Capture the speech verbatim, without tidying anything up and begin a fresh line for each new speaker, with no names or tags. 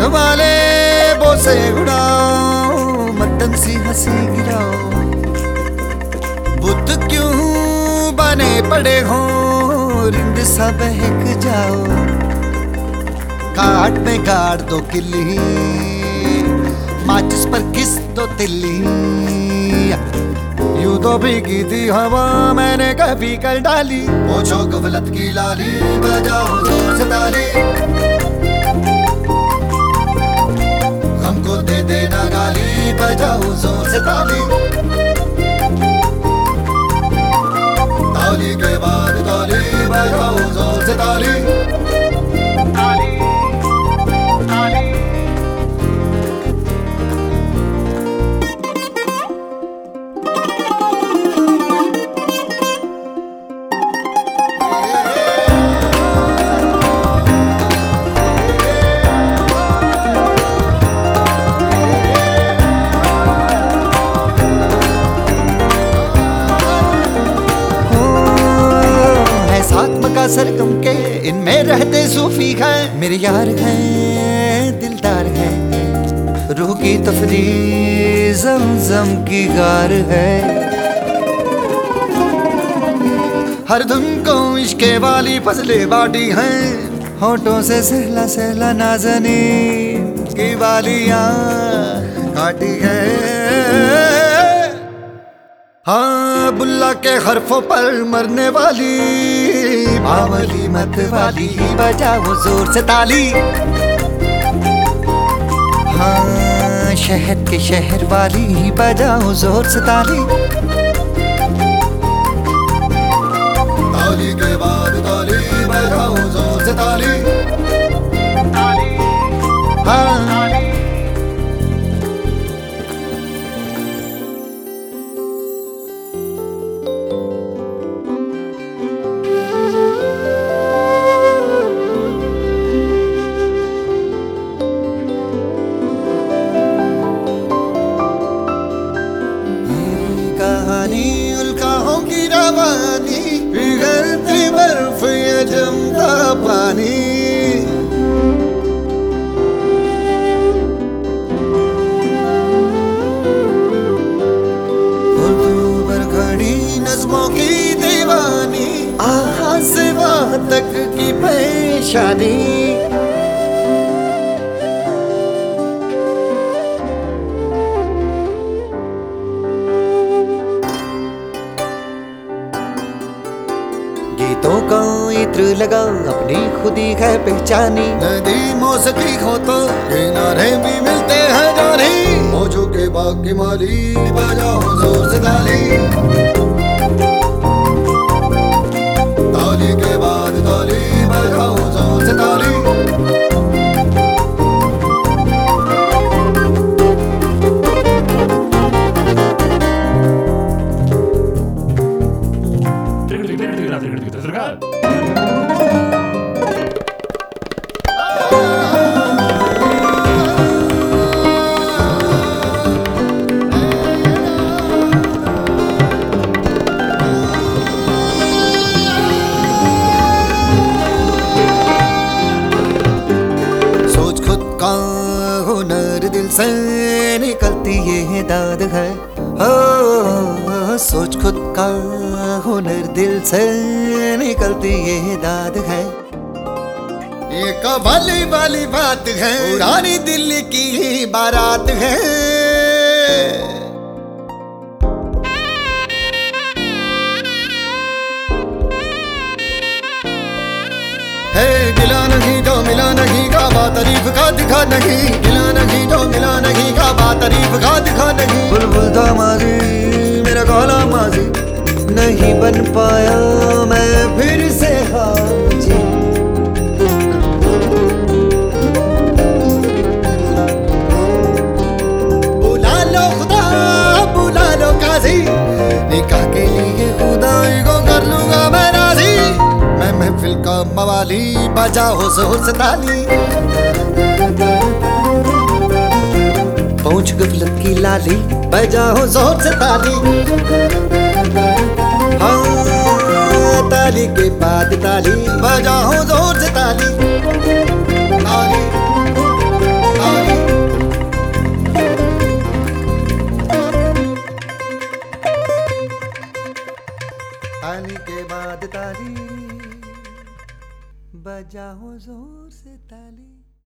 वाले बोसे उड़ाओ, मत्तन सी हंसी गिराओ। बुद्ध क्यों बने पड़े हो, रिंद सा बहक जाओ। काट में गाड़ दो किल्ली, माचिस पर किस दो तिल्ली। यूं तो भीगी थी हवा मैंने कभी कर डाली। पूछो गफलत की लाली, बजाओ जोर से ताली। हमको दे देना गाली, बजाओ जोर से ताली। ताली के बाद ताली, बजाओ जोर से ताली। ताली ताली का सरगम के इनमें रहते सूफी हैं। मेरे यार हैं, दिलदार हैं, रूह की तफरीह ज़म-ज़म की गार है। हर धुन को इश्के वाली फसले बाटी हैं। होठों से सहला सहला नाज़नी की वालियां काटी है। हाँ बुल्ला के हरफों पर मरने वाली बावली मत वाली, बजाओ जोर से ताली। हाँ शहद के शहर वाली, बजाओ जोर से ताली। ताली के बाद ताली, बजाओ जोर से ताली। ताली हाँ ताली। उल्काओं की रवानी, पिघलती बर्फ ये जमता पानी। उर्दू पर खड़ी नज़्मों की दीवानी, आहा से वहाँ तक की परेशानी। गीतों का इत्र लगा, अपनी खुदी है पहचानी। नदी मौसकी हो तो किनारे भी मिलते हैं जानी। मौजों के बाग की माली, बजाओ जोर से ताली। ताली के बाद ताली, बजाओ जोर से ताली। हुनर दिल से निकलती ये दाद है। हो सोच खुद का हुनर दिल से निकलती ये दाद है। ये कव्वाली वाली बात है, पुरानी दिल्ली की बारात है। है गिला नहीं जो मिला नहीं का, बात तारीफ का दिखा नहीं। गिला नहीं जो मिला नहीं का, बात तारीफ का दिखा नहीं। बुलबुल था माजी मेरा काला माजी, नहीं बन पाया मैं फिर से हाजी। बुला लो खुदा, बुला लो काजी, निकाह के लिए खुदाई को कर लूंगा मैं राजी। मैं महफिल का मवाली, बजाओ जोर से ताली। पहुंच गफलत की लाली, बजाओ जोर से ताली। हाँ ताली के बाद ताली, बजाओ जोर से ताली। ताली ताली के बाद ताली, बजाओ जोर से ताली।